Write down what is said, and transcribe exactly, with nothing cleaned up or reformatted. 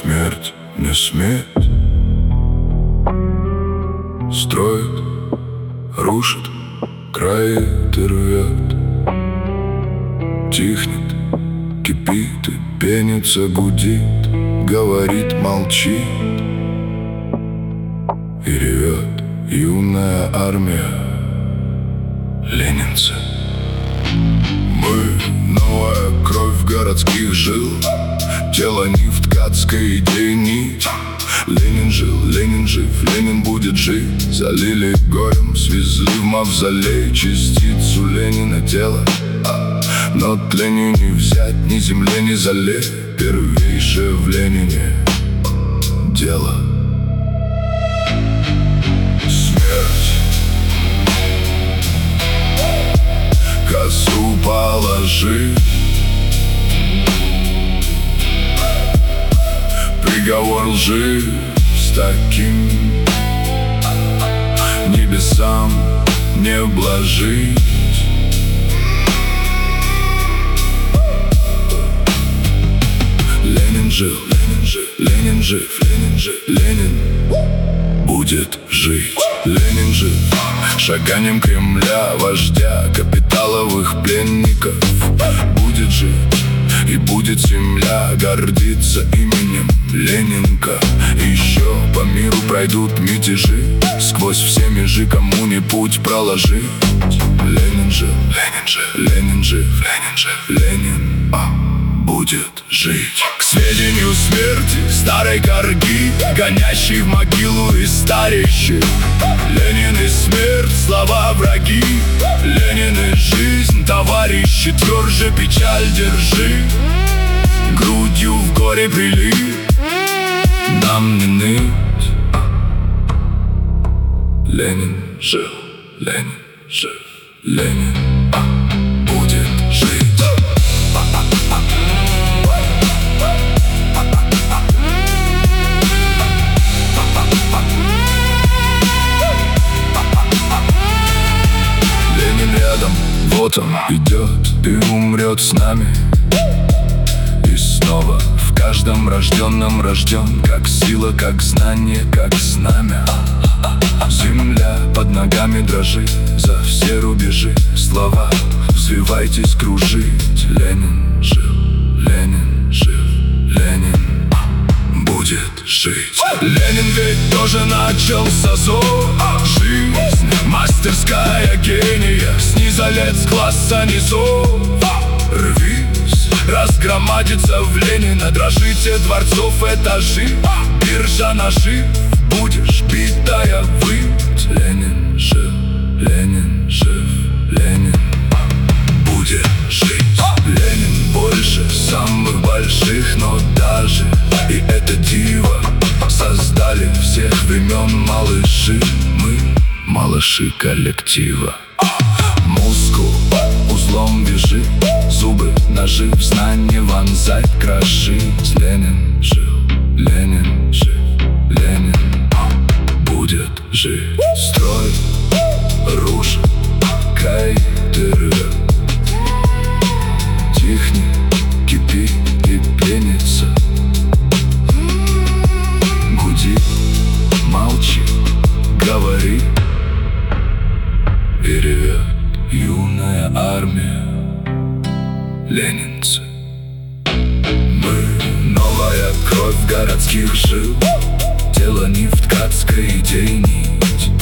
смерть, не смерть. Строит, рушит, крает и рвет. Тихнет, кипит и пенится, гудит, говорит, молчит и ревет юная армия ленинцы. Мы — новая кровь городских жил, тело не в ткацкой идее нить. Ленин жил, Ленин жив, Ленин будет жить. Залили горем, свезли в мавзолей частицу Ленина тела. Но тлению не взять ни земле, ни зале. Первейшее в Ленине дело — смерть. Косу положи, приговор лжи с таким небесам не блажить. Ленин жил, Ленин жив, Ленин жив, Ленин жив, Ленин будет жить. Ленин жив шаганием Кремля, вождя капиталовых пленников. Будет жить и будет земля гордиться именем Ленинка. И еще по миру пройдут мятежи, сквозь все межи кому не путь проложить. Ленин жив, Ленин жив, Ленин жив, Ленин жив, Ленин а, будет жить. К сведению смерти старой корги, гонящей в могилу и старящей. Ленин и смерть, слова враги. Ленин и жизнь, товарищи, тверже печаль держи. Грудью в горе прилив, нам не ныть. Ленин жил, Ленин жив, Ленин а, будет жить. Ленин рядом, вот он идет и умрет с нами. И снова в каждом рожденном рожден, как сила, как знание, как знамя. Земля под ногами дрожит за все рубежи. Слова взвивайтесь кружить. Ленин жил, Ленин жив, Ленин будет жить. Ленин ведь тоже начал с азов. Жизнь мастерская гения, снизу лет с класса низов. Рвись, разгромадится в Ленина, дрожите дворцов этажи. Биржа нажив, будешь битая выть. Ленин жив, Ленин жив, Ленин будет жить. Ленин больше самых больших, но даже и это диво создали всех времен малыши. Мы малыши коллектива. Мускул узлом вяжи, зубы, ножи в знание вонзать, крошить. Ленин жил, Ленин жив, Ленин будет жить. Строй, рушит, кает и рвет. Тихнет, кипит и пенится. Гуди, молчи, говори и ревет юная армия ленинцы. Мы — новая кровь городских жил, тело не в ткацкой идее нить.